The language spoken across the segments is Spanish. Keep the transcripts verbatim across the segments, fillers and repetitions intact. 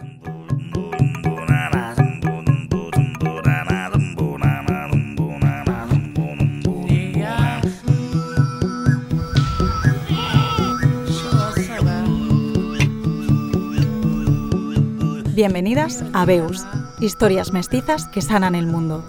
Bienvenidas a Veus, historias mestizas que sanan el mundo.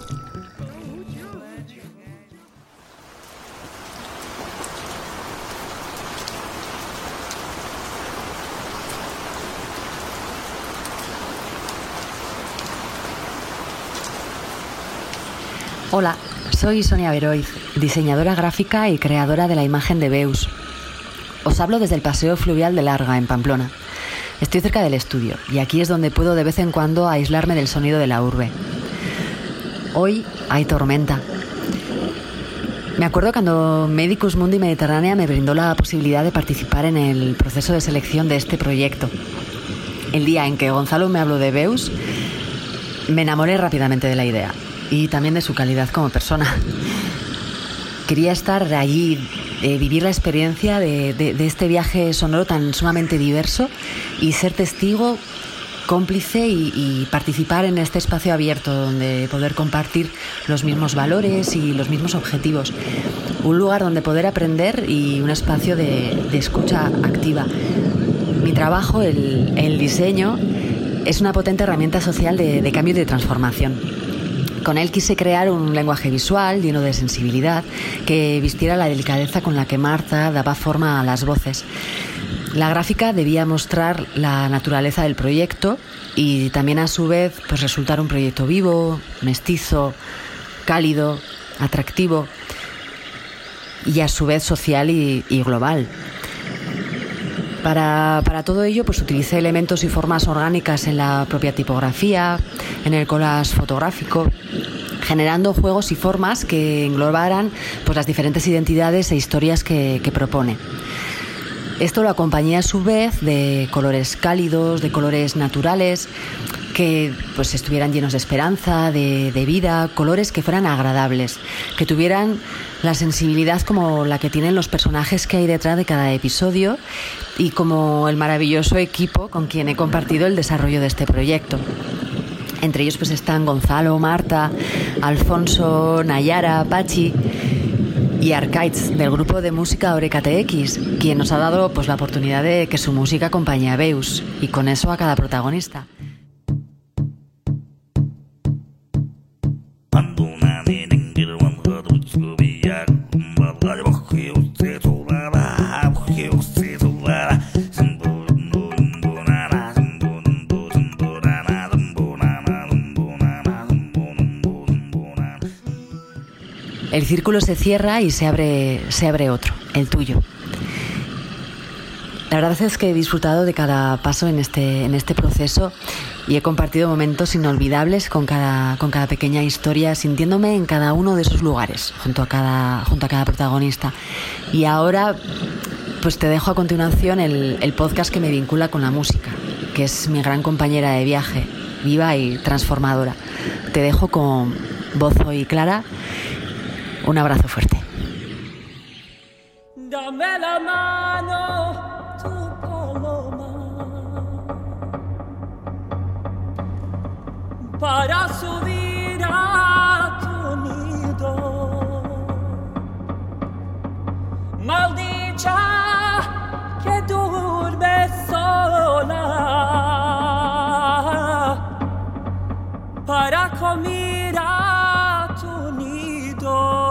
Hola, soy Sonia Veroiz, diseñadora gráfica y creadora de la imagen de Veus. Os hablo desde el Paseo Fluvial de Larga, en Pamplona. Estoy cerca del estudio y aquí es donde puedo de vez en cuando aislarme del sonido de la urbe. Hoy hay tormenta. Me acuerdo cuando Medicus Mundi Mediterránea me brindó la posibilidad de participar en el proceso de selección de este proyecto. El día en que Gonzalo me habló de Veus, me enamoré rápidamente de la idea y también de su calidad como persona. Quería estar allí, eh, vivir la experiencia de, de, de este viaje sonoro tan sumamente diverso y ser testigo, cómplice y, y participar en este espacio abierto donde poder compartir los mismos valores y los mismos objetivos. Un lugar donde poder aprender y un espacio de, de escucha activa. Mi trabajo, el, el diseño, es una potente herramienta social de, de cambio y de transformación. Con él quise crear un lenguaje visual lleno de sensibilidad que vistiera la delicadeza con la que Marta daba forma a las voces. La gráfica debía mostrar la naturaleza del proyecto y también a su vez pues resultar un proyecto vivo, mestizo, cálido, atractivo y a su vez social y, y global. Para, para todo ello pues utilicé elementos y formas orgánicas en la propia tipografía, en el collage fotográfico, generando juegos y formas que englobaran pues las diferentes identidades e historias que, que propone. Esto lo acompañé a su vez de colores cálidos, de colores naturales, que pues estuvieran llenos de esperanza, de, de vida, colores que fueran agradables, que tuvieran la sensibilidad como la que tienen los personajes que hay detrás de cada episodio y como el maravilloso equipo con quien he compartido el desarrollo de este proyecto. Entre ellos pues están Gonzalo, Marta, Alfonso, Nayara, Pachi y Arcaiz del grupo de música Oreca T X, quien nos ha dado pues la oportunidad de que su música acompañe a Veus y con eso a cada protagonista. El círculo se cierra y se abre, se abre otro, el tuyo. La verdad es que he disfrutado de cada paso en este, en este proceso y he compartido momentos inolvidables con cada, con cada pequeña historia, sintiéndome en cada uno de esos lugares, junto a cada, junto a cada protagonista. Y ahora pues te dejo a continuación el, el podcast que me vincula con la música, que es mi gran compañera de viaje, viva y transformadora. Te dejo con Bozo y Clara. Un abrazo fuerte. Dame la mano, tu paloma, para subir a tu nido. Maldicha que duermes sola, para comer a tu nido.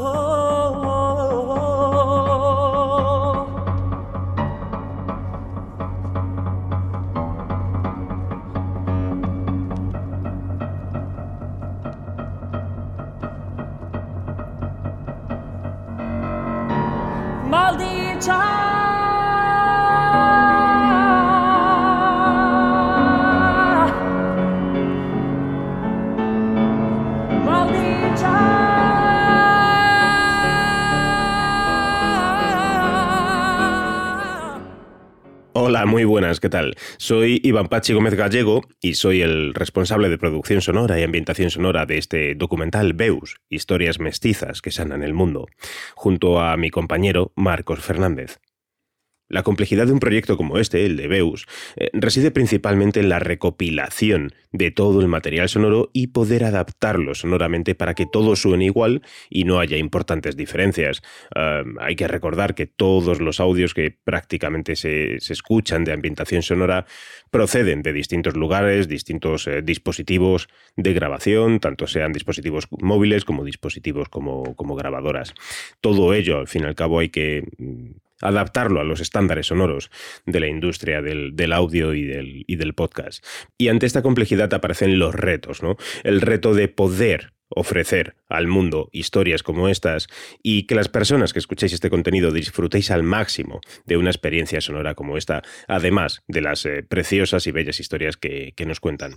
Hola, muy buenas, ¿qué tal? Soy Iván Pachi Gómez Gallego y soy el responsable de producción sonora y ambientación sonora de este documental Veus, historias mestizas que sanan el mundo, junto a mi compañero Marcos Fernández. La complejidad de un proyecto como este, el de Veus, eh, reside principalmente en la recopilación de todo el material sonoro y poder adaptarlo sonoramente para que todo suene igual y no haya importantes diferencias. Uh, hay que recordar que todos los audios que prácticamente se, se escuchan de ambientación sonora proceden de distintos lugares, distintos eh, dispositivos de grabación, tanto sean dispositivos móviles como dispositivos como, como grabadoras. Todo ello, al fin y al cabo, hay que adaptarlo a los estándares sonoros de la industria del, del audio y del, y del podcast. Y ante esta complejidad aparecen los retos, ¿no? El reto de poder ofrecer al mundo historias como estas y que las personas que escuchéis este contenido disfrutéis al máximo de una experiencia sonora como esta, además de las eh, preciosas y bellas historias que, que nos cuentan.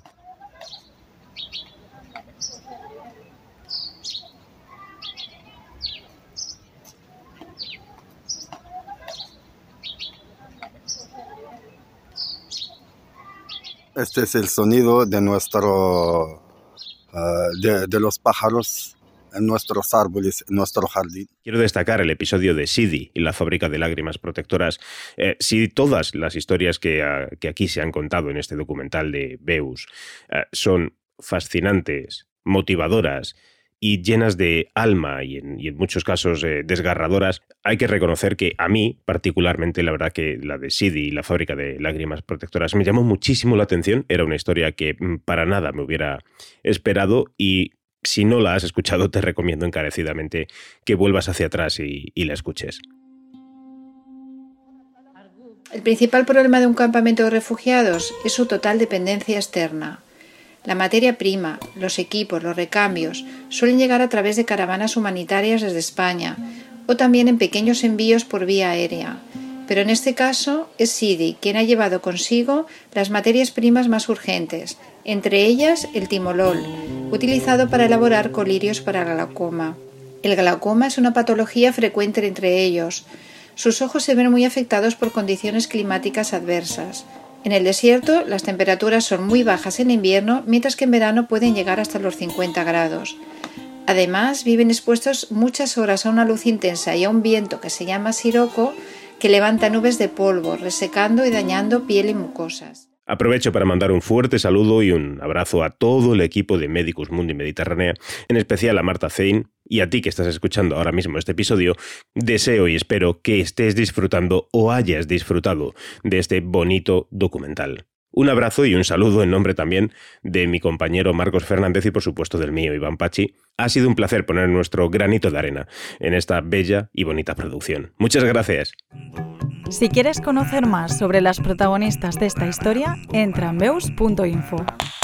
Este es el sonido de nuestro, uh, de, de los pájaros en nuestros árboles, en nuestro jardín. Quiero destacar el episodio de Sidi y la fábrica de lágrimas protectoras. Eh, si todas las historias que, uh, que aquí se han contado en este documental de Veus uh, son fascinantes, motivadoras y llenas de alma y en, y en muchos casos eh, desgarradoras, hay que reconocer que a mí, particularmente, la verdad que la de Sidi y la fábrica de lágrimas protectoras me llamó muchísimo la atención. Era una historia que para nada me hubiera esperado y si no la has escuchado te recomiendo encarecidamente que vuelvas hacia atrás y, y la escuches. El principal problema de un campamento de refugiados es su total dependencia externa. La materia prima, los equipos, los recambios suelen llegar a través de caravanas humanitarias desde España o también en pequeños envíos por vía aérea. Pero en este caso es Sidi quien ha llevado consigo las materias primas más urgentes, entre ellas el timolol, utilizado para elaborar colirios para el glaucoma. El glaucoma es una patología frecuente entre ellos. Sus ojos se ven muy afectados por condiciones climáticas adversas. En el desierto, las temperaturas son muy bajas en invierno, mientras que en verano pueden llegar hasta los cincuenta grados. Además, viven expuestos muchas horas a una luz intensa y a un viento que se llama siroco, que levanta nubes de polvo, resecando y dañando piel y mucosas. Aprovecho para mandar un fuerte saludo y un abrazo a todo el equipo de Medicus Mundi Mediterránea, en especial a Marta Zein y a ti que estás escuchando ahora mismo este episodio. Deseo y espero que estés disfrutando o hayas disfrutado de este bonito documental. Un abrazo y un saludo en nombre también de mi compañero Marcos Fernández y por supuesto del mío, Iván Pachi. Ha sido un placer poner nuestro granito de arena en esta bella y bonita producción. Muchas gracias. Si quieres conocer más sobre las protagonistas de esta historia, entra en veus punto info.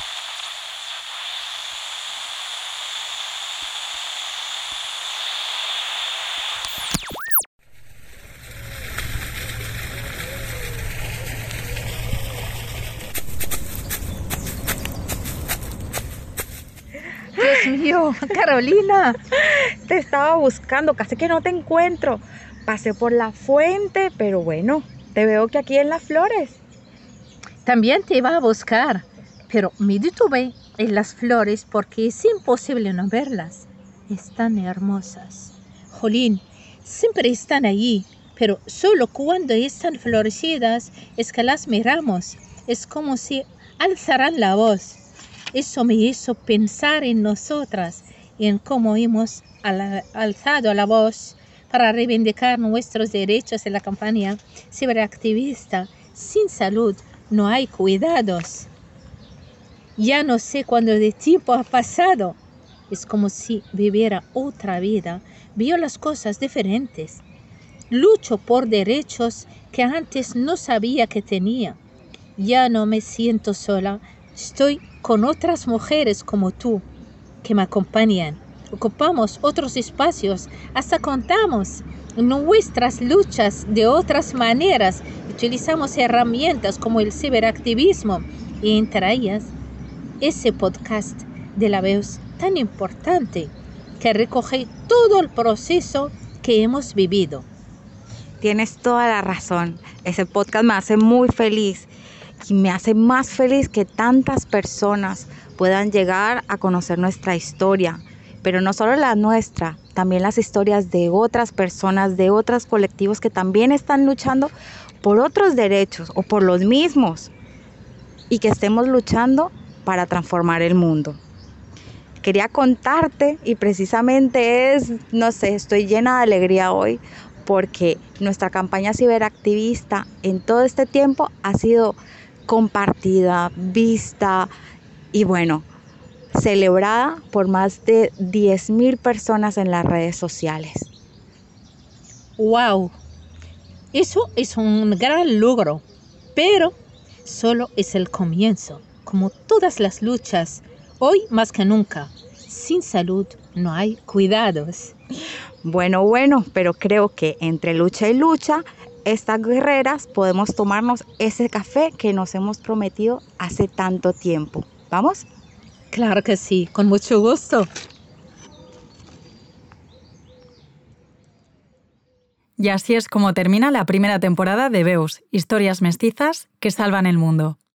Dios mío, Carolina, te estaba buscando, casi que no te encuentro. Pasé por la fuente, pero bueno, te veo que aquí en las flores. También te iba a buscar, pero me detuve en las flores porque es imposible no verlas. Están hermosas. Jolín, siempre están allí, pero solo cuando están florecidas es que las miramos. Es como si alzaran la voz. Eso me hizo pensar en nosotras y en cómo hemos alzado la voz para reivindicar nuestros derechos en la campaña ciberactivista. Sin salud no hay cuidados. Ya no sé cuánto de tiempo ha pasado. Es como si viviera otra vida. Veo las cosas diferentes. Lucho por derechos que antes no sabía que tenía. Ya no me siento sola. Estoy con otras mujeres como tú que me acompañan. Ocupamos otros espacios, hasta contamos nuestras luchas de otras maneras. Utilizamos herramientas como el ciberactivismo y entre ellas ese podcast de la Veus tan importante que recoge todo el proceso que hemos vivido. Tienes toda la razón. Ese podcast me hace muy feliz y me hace más feliz que tantas personas puedan llegar a conocer nuestra historia. Pero no solo la nuestra, también las historias de otras personas, de otros colectivos que también están luchando por otros derechos o por los mismos y que estemos luchando para transformar el mundo. Quería contarte y precisamente es, no sé, estoy llena de alegría hoy porque nuestra campaña ciberactivista en todo este tiempo ha sido compartida, vista y bueno, celebrada por más de diez mil personas en las redes sociales. ¡Wow! Eso es un gran logro, pero solo es el comienzo. Como todas las luchas, hoy más que nunca, sin salud no hay cuidados. Bueno, bueno, pero creo que entre lucha y lucha, estas guerreras podemos tomarnos ese café que nos hemos prometido hace tanto tiempo. ¿Vamos? Claro que sí, con mucho gusto. Y así es como termina la primera temporada de Veus, historias mestizas que salvan el mundo.